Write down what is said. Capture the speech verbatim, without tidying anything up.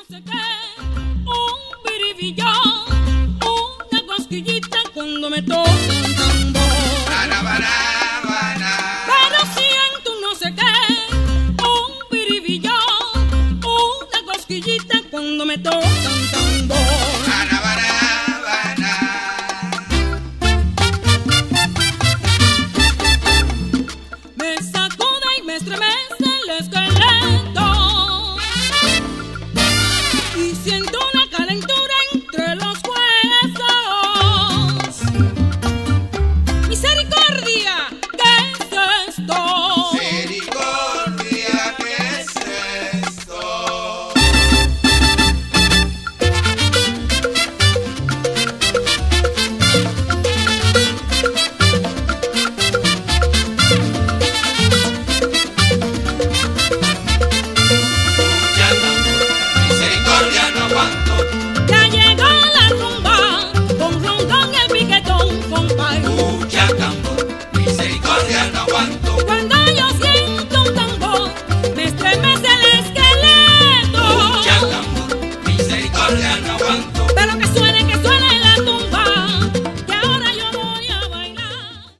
sé qué, un biribillón, una cosquillita cuando me toca un tambor. Pero siento un no sé qué, un biribillón, una cosquillita cuando me toca un tambor. Me sacude y me estremece el esqueleto y siento una calentura entre los huesos. Misericordia, ¿qué es esto? Misericordia, ¿qué es esto? Misericordia, no aguanto. Ya llegó la rumba, con rondón y el piquetón, compay. Mucha tambor, misericordia, no aguanto. Cuando yo siento un tambor, me estremece el esqueleto. Mucha tambor, misericordia, no